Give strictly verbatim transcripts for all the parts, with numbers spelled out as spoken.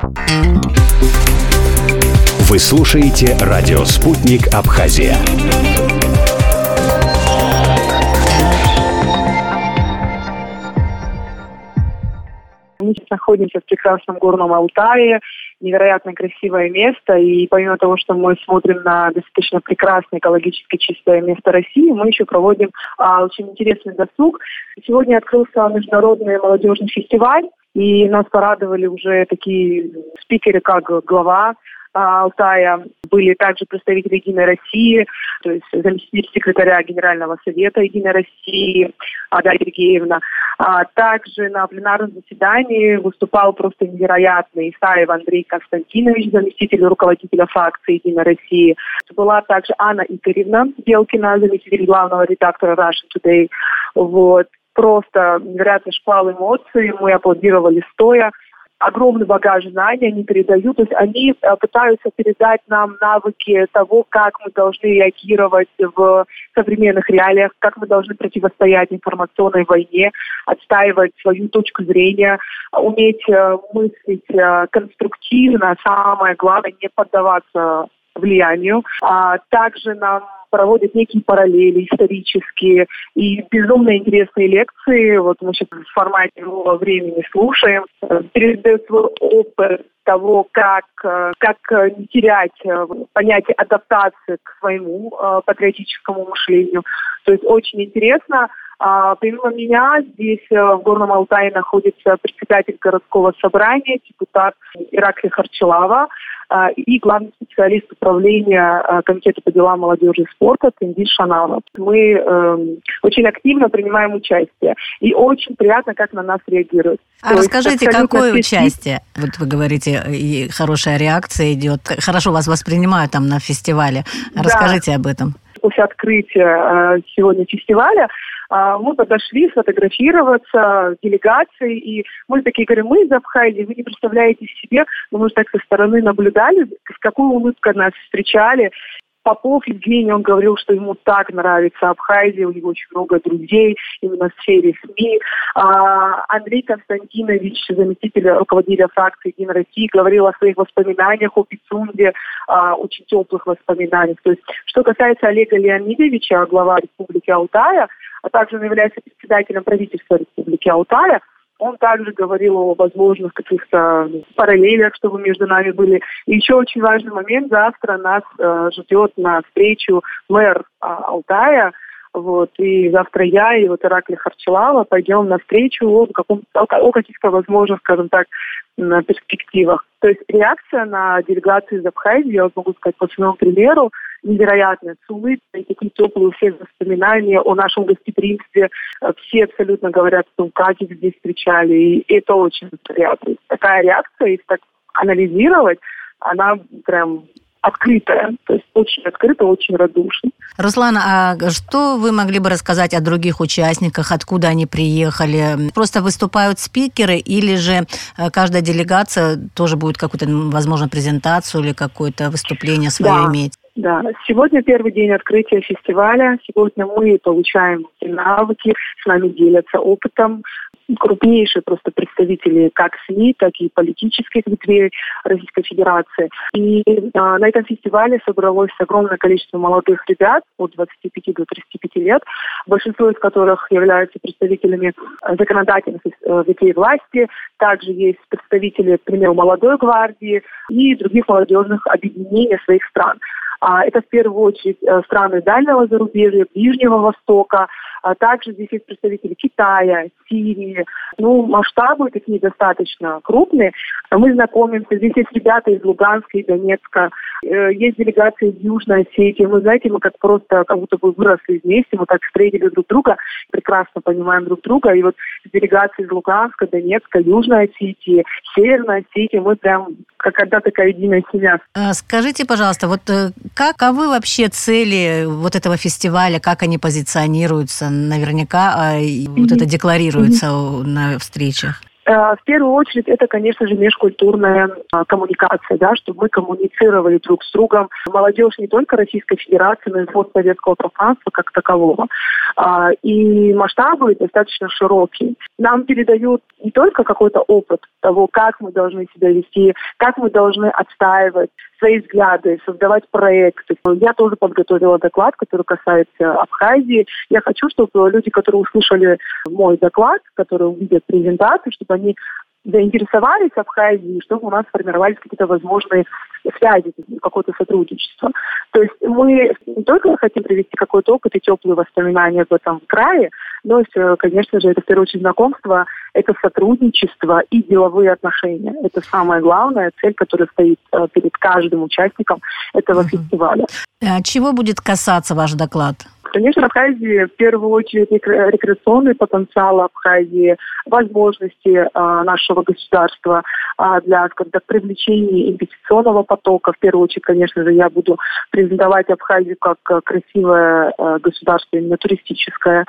Вы слушаете радио «Спутник Абхазия». Мы сейчас находимся в прекрасном горном Алтае, невероятно красивое место, и помимо того, что мы смотрим на достаточно прекрасное, экологически чистое место России, мы еще проводим а, очень интересный досуг. Сегодня открылся международный молодежный фестиваль, и нас порадовали уже такие спикеры, как глава Алтая, были также представители «Единой России», то есть заместитель секретаря Генерального совета «Единой России» Дарья Сергеевна. А также на пленарном заседании выступал просто невероятный Исаев Андрей Константинович, заместитель руководителя фракции «Единой России». Была также Анна Игоревна Белкина, заместитель главного редактора Russian Today. Вот. Просто невероятный шквал эмоций, мы аплодировали стоя. Огромный багаж знаний они передают, то есть они пытаются передать нам навыки того, как мы должны реагировать в современных реалиях, как мы должны противостоять информационной войне, отстаивать свою точку зрения, уметь мыслить конструктивно, самое главное, не поддаваться влиянию. А также нам проводят некие параллели исторические и безумно интересные лекции. Вот мы сейчас в формате нового времени слушаем. Передают свой опыт того, как, как не терять понятие адаптации к своему патриотическому мышлению. То есть очень интересно. А, помимо меня здесь в Горном Алтае находится председатель городского собрания, депутат Ираклий Харчалава а, и главный специалист управления а, Комитета по делам молодежи и спорта Тенгиз Шаналов. Мы э, очень активно принимаем участие и очень приятно, как на нас реагируют. А То расскажите, какое участие? Вот вы говорите, и хорошая реакция идет, хорошо вас воспринимают там на фестивале. Расскажите да. об этом. После открытия э, сегодня фестиваля мы подошли сфотографироваться с делегацией, и мы такие говорим, мы из Абхазии, вы не представляете себе, но мы же так со стороны наблюдали, с какой улыбкой нас встречали. Попов Евгений, он говорил, что ему так нравится Абхазия, у него очень много друзей именно в сфере СМИ. А Андрей Константинович, заместитель руководителя фракции «Единой России», говорил о своих воспоминаниях о Пицунде, а, очень теплых воспоминаниях. То есть, что касается Олега Леонидовича, глава Республики Алтая, а также он является председателем правительства Республики Алтая, он также говорил о возможных каких-то параллелях, чтобы между нами были. И еще очень важный момент. Завтра нас э, ждет на встречу мэр э, Алтая. Вот, и завтра я и вот Ираклий Харчалава пойдем на встречу о, каком, о каких-то возможных, скажем так, перспективах. То есть реакция на делегацию из Абхазии, я вот могу сказать по своему примеру, невероятная, с улыбкой, такие теплые у всех воспоминания о нашем гостеприимстве. Все абсолютно говорят о том, как их здесь встречали, и это очень приятно. Такая реакция, если так анализировать, она прям открытая, то есть очень открытая, очень радушная. Руслан, а что вы могли бы рассказать о других участниках, откуда они приехали? Просто выступают спикеры или же каждая делегация тоже будет какую-то, возможно, презентацию или какое-то выступление свое да. иметь? Да, сегодня первый день открытия фестиваля. Сегодня мы получаем навыки, с нами делятся опытом. Крупнейшие просто представители как СМИ, так и политических ветвей Российской Федерации. И а, на этом фестивале собралось огромное количество молодых ребят от двадцати пяти до тридцати пяти лет, большинство из которых являются представителями законодательных ветвей власти. Также есть представители, к примеру, молодой гвардии и других молодежных объединений своих стран. Это в первую очередь страны дальнего зарубежья, Ближнего Востока. Также здесь есть представители Китая, Сирии. Ну, масштабы такие достаточно крупные. Мы знакомимся. Здесь есть ребята из Луганска и Донецка. Есть делегации из Южной Осетии. Мы, знаете, мы как просто как будто бы выросли вместе. Мы так встретили друг друга, прекрасно понимаем друг друга. И вот делегации из Луганска, Донецка, Южной Осетии, Северной Осетии мы прям как одна такая единая семья. Скажите, пожалуйста, вот каковы вообще цели вот этого фестиваля, как они позиционируются? Наверняка mm-hmm. вот это декларируется mm-hmm. на встречах. В первую очередь, это, конечно же, межкультурная коммуникация, да, чтобы мы коммуницировали друг с другом. Молодежь не только Российской Федерации, но и постсоветского пространства как такового. И масштабы достаточно широкие. Нам передают не только какой-то опыт того, как мы должны себя вести, как мы должны отстаивать свои взгляды, создавать проекты. Я тоже подготовила доклад, который касается Абхазии. Я хочу, чтобы люди, которые услышали мой доклад, которые увидят презентацию, чтобы они заинтересовались Абхазией, чтобы у нас сформировались какие-то возможные связи, какое-то сотрудничество. То есть мы не только хотим привести какой-то опыт и теплые воспоминания в этом крае, но, конечно же, это в первую очередь знакомство, это сотрудничество и деловые отношения. Это самая главная цель, которая стоит перед каждым участником этого mm-hmm. фестиваля. А чего будет касаться ваш доклад? Конечно, Абхазии в первую очередь рекреационный потенциал Абхазии, возможности а, нашего государства а, для, скажем так, привлечения инвестиционного потока. В первую очередь, конечно же, я буду презентовать Абхазию как красивое а, государство, именно туристическое.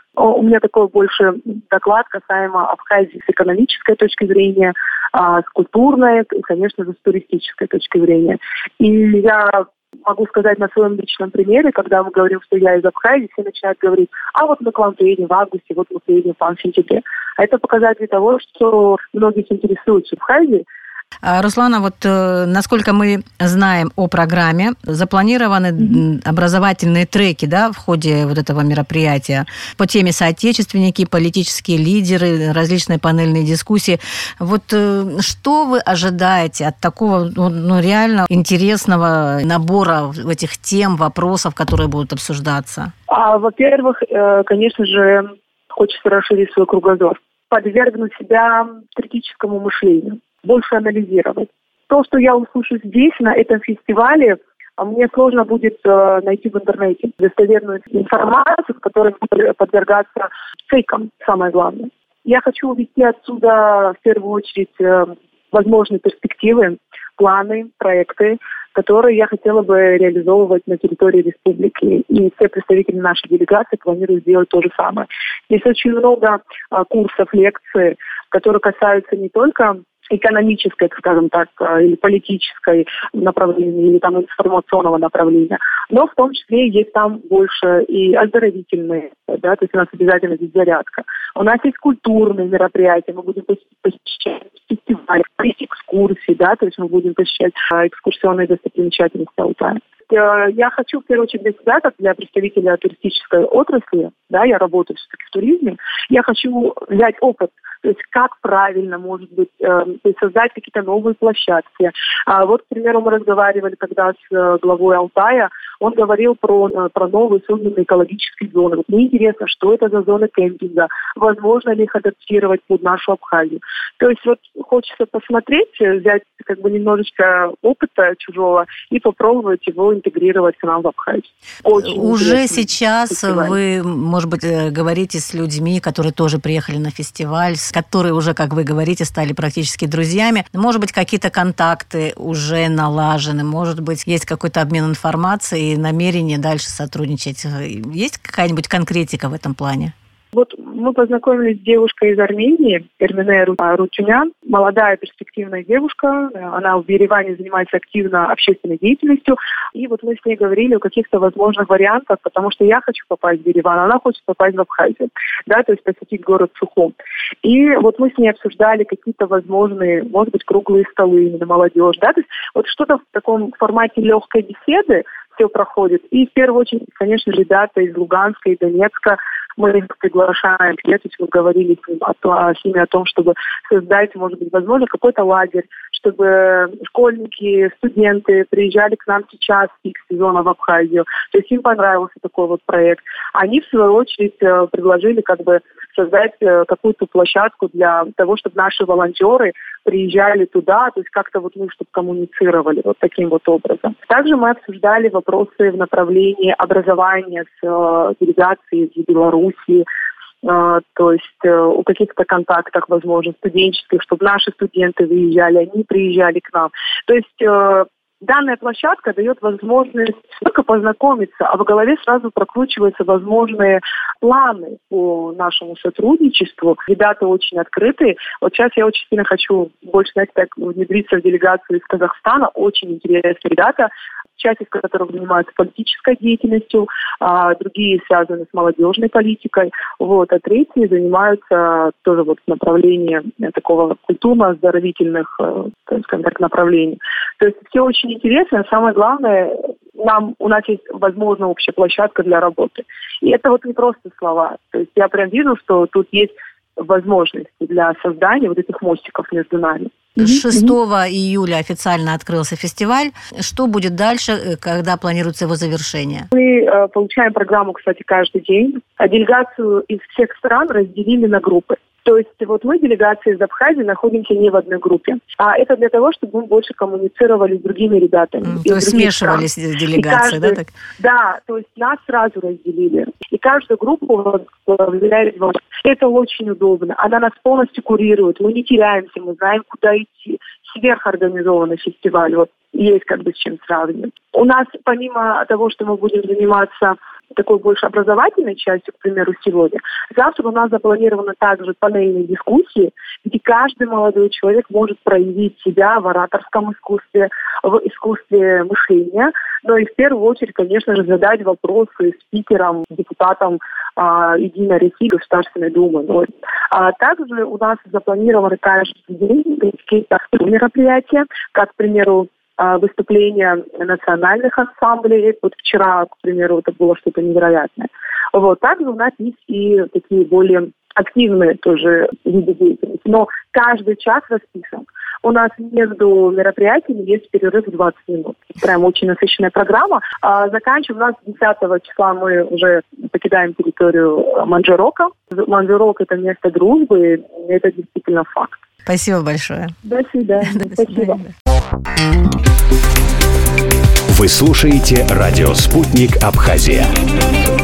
У меня такой больше доклад касаемо Абхазии с экономической точки зрения, а, с культурной и, конечно же, с туристической точки зрения. И я могу сказать на своем личном примере, когда мы говорим, что я из Абхазии, все начинают говорить, а вот мы к вам приедем в августе, вот мы приедем в сентябре. А это показатель того, что многих интересуется Абхазией. Руслана, вот э, насколько мы знаем о программе, запланированы mm-hmm. образовательные треки, да, в ходе вот этого мероприятия по теме соотечественники, политические лидеры, различные панельные дискуссии. Вот э, что вы ожидаете от такого ну, реально интересного набора этих тем, вопросов, которые будут обсуждаться? А, во-первых, э, конечно же, хочется расширить свой кругозор, подвергнуть себя критическому мышлению, больше анализировать. То, что я услышу здесь, на этом фестивале, мне сложно будет э, найти в интернете достоверную информацию, которая будет подвергаться фейкам, самое главное. Я хочу увести отсюда, в первую очередь, э, возможные перспективы, планы, проекты, которые я хотела бы реализовывать на территории республики. И все представители нашей делегации планируют сделать то же самое. Здесь очень много э, курсов, лекций, которые касаются не только экономической, скажем так, или политической направления, или там информационного направления. Но в том числе есть там больше и оздоровительные, да, то есть у нас обязательно здесь зарядка. У нас есть культурные мероприятия, мы будем посещать фестивали, экскурсии, да, то есть мы будем посещать экскурсионные достопримечательности Алтая. Я хочу, в первую очередь, для себя, как для представителя туристической отрасли, да, я работаю все-таки в туризме, я хочу взять опыт, то есть как правильно, может быть, э, создать какие-то новые площадки. А вот, к примеру, мы разговаривали тогда с э, главой Алтая, он говорил про, э, про новые созданные экологические зоны. Вот мне интересно, что это за зоны кемпинга, возможно ли их адаптировать под нашу Абхазию. То есть вот хочется посмотреть, взять как бы немножечко опыта чужого и попробовать его интегрировать к нам в Абхазию. Очень Уже сейчас фестиваль. Вы, может быть, говорите с людьми, которые тоже приехали на фестиваль, которые уже, как вы говорите, стали практически друзьями. Может быть, какие-то контакты уже налажены, может быть, есть какой-то обмен информацией и намерение дальше сотрудничать. Есть какая-нибудь конкретика в этом плане? Вот мы познакомились с девушкой из Армении, Эрмине Рутюнян, молодая перспективная девушка, она в Ереване занимается активно общественной деятельностью, и вот мы с ней говорили о каких-то возможных вариантах, потому что я хочу попасть в Ереван, она хочет попасть в Абхазию, да, то есть посетить город Сухум. И вот мы с ней обсуждали какие-то возможные, может быть, круглые столы именно молодежь, да, то есть вот что-то в таком формате легкой беседы все проходит. И в первую очередь, конечно, ребята из Луганска и Донецка, мы их приглашаем, то есть мы говорили с, ним о, с ними о том, чтобы создать, может быть, возможно, какой-то лагерь, чтобы школьники, студенты приезжали к нам сейчас в пик сезона в Абхазию. То есть им понравился такой вот проект. Они, в свою очередь, предложили как бы создать какую-то площадку для того, чтобы наши волонтеры приезжали туда, то есть как-то вот мы, чтобы коммуницировали вот таким вот образом. Также мы обсуждали вопросы в направлении образования с э, делегацией из Белоруссии, э, то есть э, о каких-то контактах, возможно, студенческих, чтобы наши студенты выезжали, они приезжали к нам. То есть э, данная площадка дает возможность только познакомиться, а в голове сразу прокручиваются возможные планы по нашему сотрудничеству. Ребята очень открытые. Вот сейчас я очень сильно хочу больше, знаете, так внедриться в делегацию из Казахстана. Очень интересные ребята, часть из которых занимаются политической деятельностью, а другие связаны с молодежной политикой, вот, а третьи занимаются тоже вот направлением такого культурно-оздоровительных, скажем так, направлений. То есть все очень интересно, а самое главное, нам, у нас есть, возможно, общая площадка для работы. И это вот не просто слова. То есть я прям вижу, что тут есть возможности для создания вот этих мостиков между нами. шестого июля официально открылся фестиваль. Что будет дальше, когда планируется его завершение? Мы э, получаем программу, кстати, каждый день. А делегацию из всех стран разделили на группы. То есть вот мы, делегация из Абхазии, находимся не в одной группе. А это для того, чтобы мы больше коммуницировали с другими ребятами. Mm, то есть смешивались стран. Делегации, каждый, да? Так? Да, то есть нас сразу разделили. И каждую группу возглавляет волонтер. Это очень удобно. Она нас полностью курирует. Мы не теряемся, мы знаем, куда идти. Сверхорганизованный фестиваль. Вот есть как бы с чем сравнивать. У нас, помимо того, что мы будем заниматься такой больше образовательной частью, к примеру, сегодня, завтра у нас запланированы также панельные дискуссии, где каждый молодой человек может проявить себя в ораторском искусстве, в искусстве мышления, но и в первую очередь, конечно же, задать вопросы спикерам, депутатам а, Единой России, Государственной Думы. Вот. А также у нас запланированы каждый день какие-то мероприятия, как, к примеру, выступления национальных ансамблей. Вот вчера, к примеру, это было что-то невероятное. Вот. Также у нас есть и такие более активные тоже виды деятельности. Но каждый час расписан. У нас между мероприятиями есть перерыв в двадцать минут. Прям очень насыщенная программа. А заканчиваем у нас десятого числа мы уже покидаем территорию Манжарока. Манжарок – это место дружбы, и это действительно факт. Спасибо большое. До свидания. Спасибо. Вы слушаете радио «Спутник Абхазия».